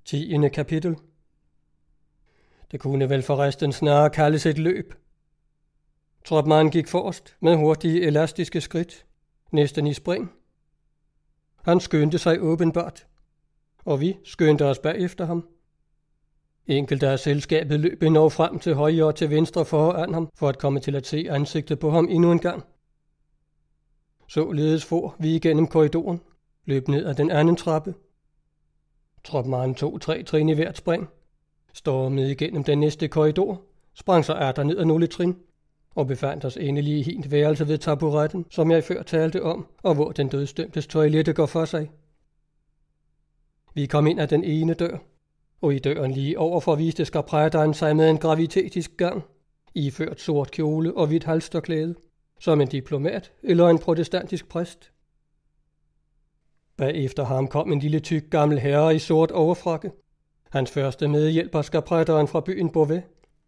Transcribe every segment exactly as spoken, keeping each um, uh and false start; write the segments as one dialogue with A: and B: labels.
A: Tiende kapitel. Det kunne vel forresten snarere kaldes et løb. Tropmand gik forrest med hurtige elastiske skridt, næsten i spring. Han skyndte sig åbenbart, og vi skyndte os bagefter ham. Enkelte af selskabet løb endnu frem til højre og til venstre foran ham, for at komme til at se ansigtet på ham endnu en gang. Således for vi igennem korridoren, løb ned ad den anden trappe. Tropmand tog tre trin i hvert spring, stormede igennem den næste korridor, sprang så atter ned ad nogle trin, og befandt os endelig i hint værelse ved taburetten, som jeg før talte om, og hvor den dødsdømtes toilette går for sig. Vi kom ind ad den ene dør, og i døren lige overfor viste skarprejderen sig med en gravitetisk gang, iført sort kjole og hvidt halstørklæde, som en diplomat eller en protestantisk præst. Bagefter ham kom en lille tyk gammel herre i sort overfrakke, hans første medhjælper skarprejderen fra byen Beauvais.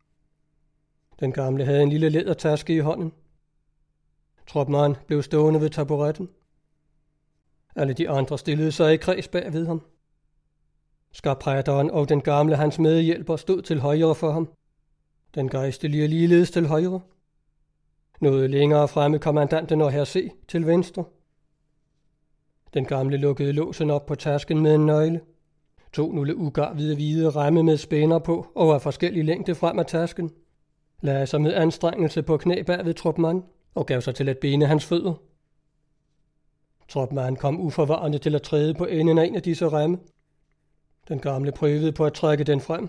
A: Den gamle havde en lille lædertaske i hånden. Tropmand blev stående ved taburetten. Alle de andre stillede sig i kreds bag ved ham. Skarprejderen og den gamle hans medhjælper stod til højre for ham. Den gejstelige ligeledes til højre. Noget længere fremme kommandanten og herr C. til venstre. Den gamle lukkede låsen op på tasken med en nøgle, tog nogle ugarvede hvide remme med spænder på og af forskellig længde frem af tasken, lagde sig med anstrengelse på knæ bag ved Tropmand og gav sig til at bene hans fødder. Tropmand kom uforvarende til at træde på enden af en af disse remme. Den gamle prøvede på at trække den frem.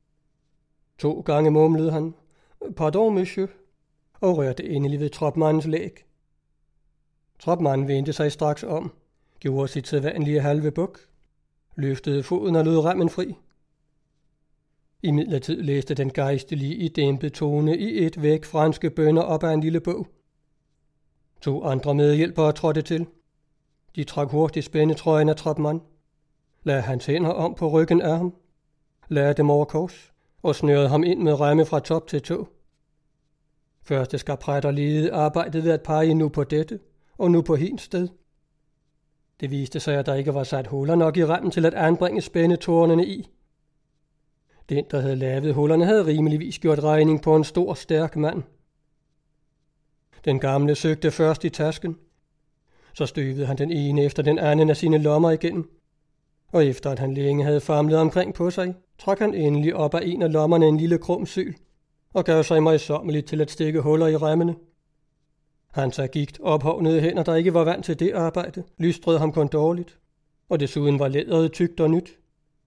A: To gange mumlede han, "Pardon, monsieur," og rørte endelig ved Tropmands læg. Tropmand vendte sig straks om, gjorde sit sædvanlige halve buk, løftede foden og lod remmen fri. Imidlertid læste den gejstelige i dæmpet tone i et væk franske bønner op af en lille bog. To andre medhjælpere trådte til. De trak hurtigt spændetrøjen af Tropmand, lagde hans hænder om på ryggen af ham, lagde dem over kors og snørede ham ind med remme fra top til tå. Første skarprætter ledede arbejdet ved at pege nu på dette og nu på hin sted. Det viste sig, at der ikke var sat huller nok i remmen til at anbringe spændetårnene i. Den, der havde lavet hullerne, havde rimeligvis gjort regning på en stor, stærk mand. Den gamle søgte først i tasken. Så støvede han den ene efter den anden af sine lommer igennem. Og efter at han længe havde famlet omkring på sig, trak han endelig op af en af lommerne en lille krum syl og gav sig møjsommeligt til at stikke huller i remmene. Hans agigt ophovnede hænder, der ikke var vant til det arbejde, lystrede ham kun dårligt, og desuden var læderet tykt og nyt.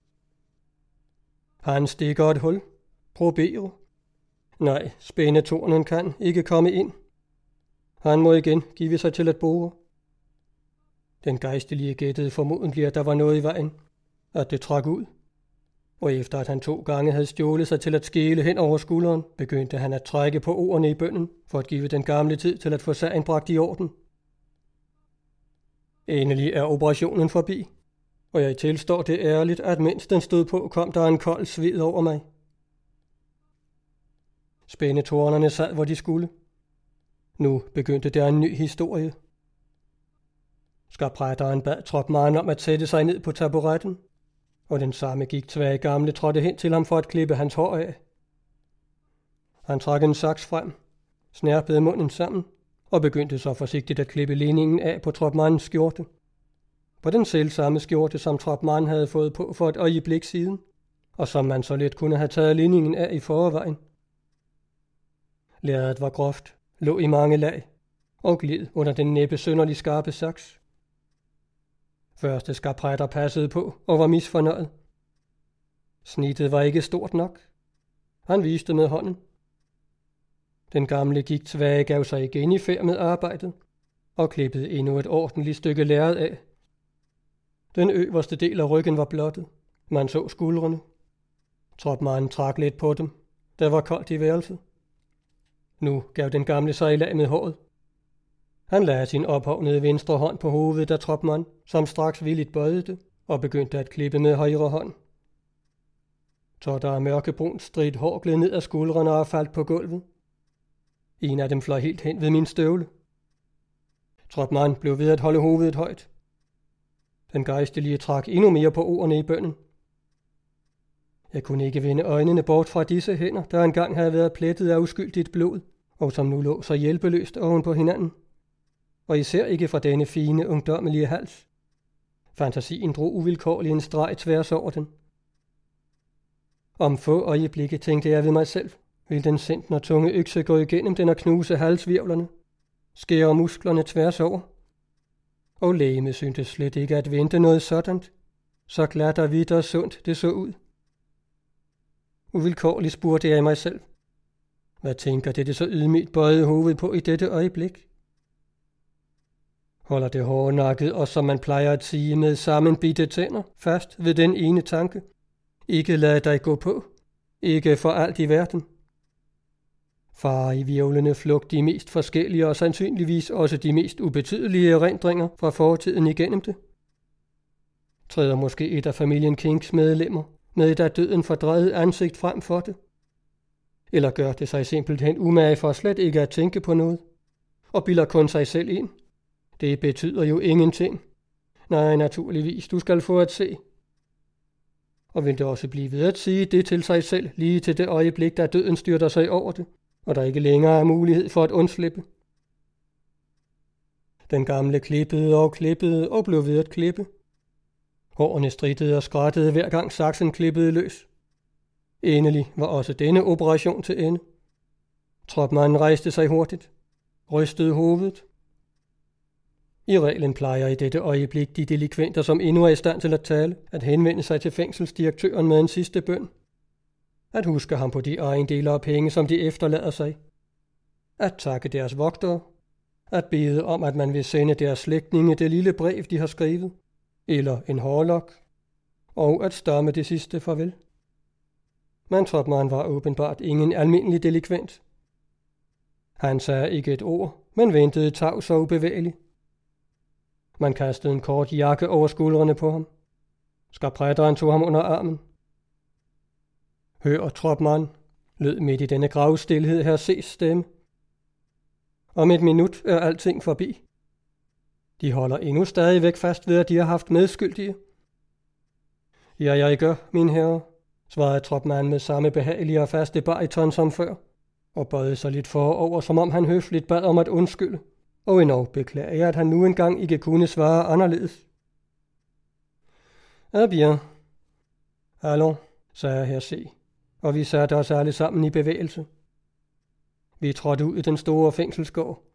A: Han stikker et hul. Proberer. Nej, spændetornen kan ikke komme ind. Han må igen give sig til at bore. Den gejstelige gættede formodentlig, at der var noget i vejen, at det trak ud. Og efter at han to gange havde stjålet sig til at skele hen over skulderen, begyndte han at trække på ordene i bønnen, for at give den gamle tid til at få sagen bragt i orden. Endelig er operationen forbi, og jeg tilstår det ærligt, at mens den stod på, kom der en kold sved over mig. Spændetornerne sad, hvor de skulle. Nu begyndte der en ny historie. Skarprejderen bad Tropmand om at sætte sig ned på taburetten, og den samme gik tvage gamle trådte hen til ham for at klippe hans hår af. Han trak en saks frem, snærpede munden sammen og begyndte så forsigtigt at klippe linningen af på Tropmands skjorte. På den selv samme skjorte, som Tropmand havde fået på for et øjeblik siden, og som man så let kunne have taget linningen af i forvejen. Læderet var groft, lå i mange lag og gled under den næppe synderlig skarpe saks. Første skarprætter passede på og var misfornøjet. Snittet var ikke stort nok. Han viste med hånden. Den gamle gik tvage gav sig igen i færd med arbejdet og klippede endnu et ordentligt stykke lærred af. Den øverste del af ryggen var blottet. Man så skuldrene. Tropmand trak lidt på dem. Der var koldt i værelset. Nu gav den gamle sig i lag med håret. Han lagde sin ophovnede venstre hånd på hovedet af Tropmand, som straks villigt bøjede det og begyndte at klippe med højre hånd. Så der mørkebrunt stridt hår gled ned af skuldrene og faldt på gulvet. En af dem fløj helt hen ved min støvle. Tropmand blev ved at holde hovedet højt. Den gejstelige trak endnu mere på ordene i bønnen. Jeg kunne ikke vende øjnene bort fra disse hænder, der engang havde været plettet af uskyldigt blod, og som nu lå så hjælpeløst oven på hinanden. Og især ikke fra denne fine, ungdommelige hals. Fantasien drog uvilkårligt en streg tværs over den. Om få øjeblikke tænkte jeg ved mig selv, vil den sendten og tunge økse gå igennem den og knuse halsvirvlerne, skære musklerne tværs over. Og lægemet syntes slet ikke at vente noget sådant, så glat og hvidt og sundt det så ud. Uvilkårligt spurgte jeg mig selv, hvad tænker dette så ydmygt bøjede hoved på i dette øjeblik? Holder det hårdnakket og som man plejer at sige med sammenbitte tænder fast ved den ene tanke, ikke lad dig gå på, ikke for alt i verden. Far i virvlene flugt de mest forskellige og sandsynligvis også de mest ubetydelige erindringer fra fortiden igennem det. Træder måske et af familien Kings medlemmer med et af døden fordrejet ansigt frem for det? Eller gør det sig simpelthen umage for slet ikke at tænke på noget, og bilder kun sig selv ind? Det betyder jo ingenting. Nej, naturligvis, du skal få at se. Og vil det også blive ved at sige det til sig selv, lige til det øjeblik, da døden styrter sig over det, og der ikke længere er mulighed for at undslippe. Den gamle klippede og klippede og blev ved at klippe. Hårene strittede og skrættede hver gang saksen klippede løs. Endelig var også denne operation til ende. Tropmanden rejste sig hurtigt, rystede hovedet. I reglen plejer i dette øjeblik de delikventer, som endnu er i stand til at tale, at henvende sig til fængselsdirektøren med en sidste bøn. At huske ham på de ejendele og penge, som de efterlader sig. At takke deres vogtere. At bede om, at man vil sende deres slægtninge det lille brev, de har skrevet. Eller en hårlok. Og at stamme det sidste farvel. Men Tropman var åbenbart ingen almindelig delikvent. Han sagde ikke et ord, men ventede tavs og ubevægelig. Man kastede en kort jakke over skuldrene på ham. Skarprætteren tog ham under armen. Hør, Tropman, lød midt i denne gravstilhed her ses stemme. Om et minut er alting forbi. De holder endnu stadigvæk fast ved, at de har haft medskyldige. Ja, jeg gør, min herre, svarede Tropman med samme behagelige og faste bariton som før, og bøjede sig lidt forover, som om han høfligt bad om at undskylde, og endnu beklager, at han nu engang ikke kunne svare anderledes. Eh bien. Allons, sagde herr C., og vi satte os alle sammen i bevægelse. Vi trådte ud i den store fængselsgård,